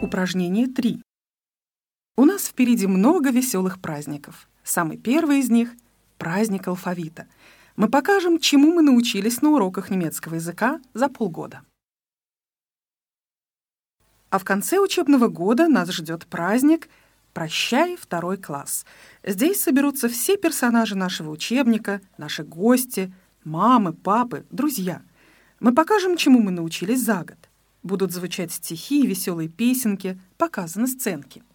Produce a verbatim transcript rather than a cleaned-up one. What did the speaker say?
Упражнение три. У нас впереди много веселых праздников. Самый первый из них — праздник алфавита. Мы покажем, чему мы научились на уроках немецкого языка за полгода. А в конце учебного года нас ждет праздник «Прощай, второй класс». Здесь соберутся все персонажи нашего учебника, наши гости, мамы, папы, друзья. Мы покажем, чему мы научились за год. Будут звучать стихи и веселые песенки, показаны сценки.